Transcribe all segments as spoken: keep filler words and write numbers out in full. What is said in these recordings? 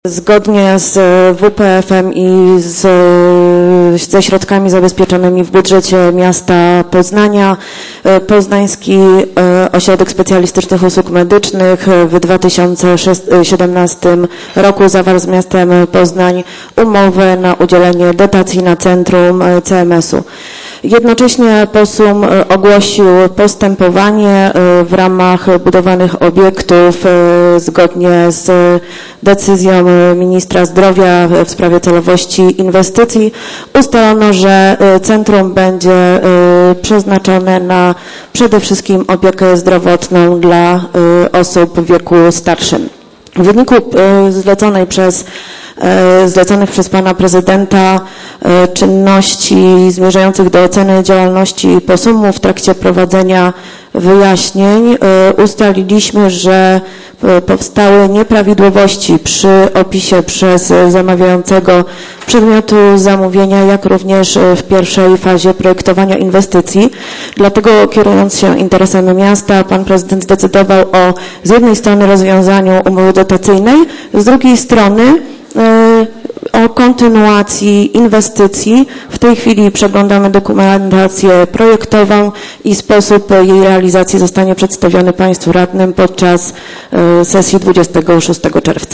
Zgodnie z W P F em i z, ze środkami zabezpieczonymi w budżecie miasta Poznania, Poznański Ośrodek Specjalistycznych Usług Medycznych w dwa tysiące siedemnastym roku zawarł z miastem Poznań umowę na udzielenie dotacji na centrum C M S u. Jednocześnie POSUM ogłosił postępowanie w ramach budowanych obiektów zgodnie z decyzją ministra zdrowia w sprawie celowości inwestycji. Ustalono, że centrum będzie przeznaczone na przede wszystkim opiekę zdrowotną dla osób w wieku starszym. W wyniku zleconej przez zleconych przez pana prezydenta czynności zmierzających do oceny działalności POSUM-u w trakcie prowadzenia wyjaśnień ustaliliśmy, że powstały nieprawidłowości przy opisie przez zamawiającego przedmiotu zamówienia, jak również w pierwszej fazie projektowania inwestycji. Dlatego, kierując się interesem miasta, pan prezydent zdecydował o z jednej strony rozwiązaniu umowy dotacyjnej, z drugiej strony o kontynuacji inwestycji. W tej chwili przeglądamy dokumentację projektową i sposób jej realizacji zostanie przedstawiony państwu radnym podczas sesji dwudziestego szóstego czerwca.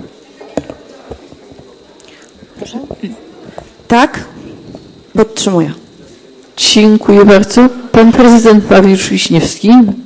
Proszę? Tak? Podtrzymuję. Dziękuję bardzo. Pan prezydent Mariusz Wiśniewski.